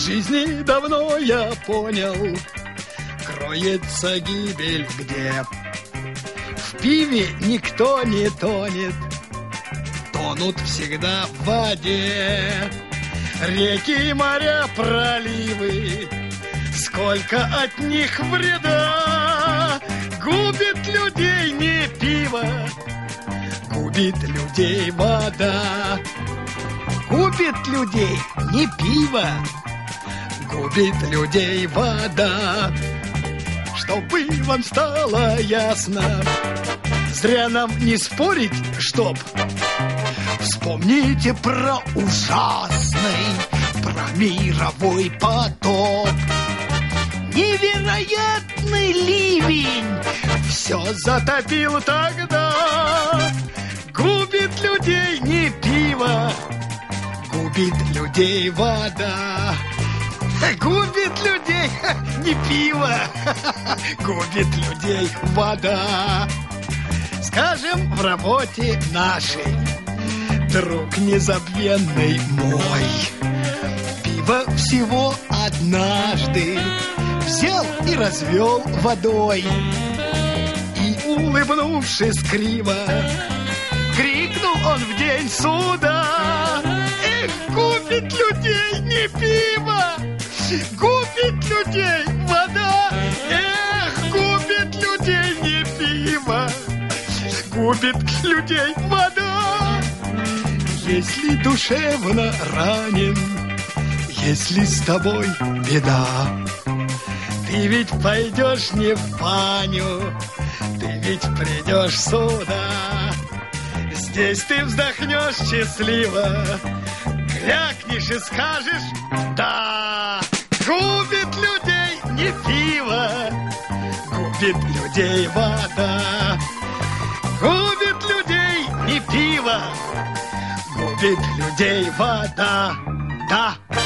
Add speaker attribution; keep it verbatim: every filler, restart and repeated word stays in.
Speaker 1: жизни давно я понял, кроется гибель где. В пиве никто не тонет, тонут всегда в воде. Реки, моря, проливы, сколько от них вреда. Губит людей не пиво, губит людей вода. Губит людей не пиво, губит людей вода. Чтобы вам стало ясно, зря нам не спорить, чтоб. Вспомните про ужасный, про мировой потоп. Невероятный ливень все затопил тогда. Губит людей не пиво, губит людей вода. Губит людей не пиво, губит людей вода. Скажем, в работе нашей, друг незабвенный мой, пиво всего однажды взял и развел водой. И, улыбнувшись криво, крикнул он в день суда: эх, губит людей не пиво, губит людей вода. Эх, губит людей не пиво, губит людей вода. Если душевно ранен, если с тобой беда, ты ведь пойдешь не в баню, ты ведь придешь сюда. Здесь ты вздохнешь счастливо, крякнешь и скажешь да. Губит людей не пиво, губит людей вода. Губит людей не пиво, губит людей вода. Да.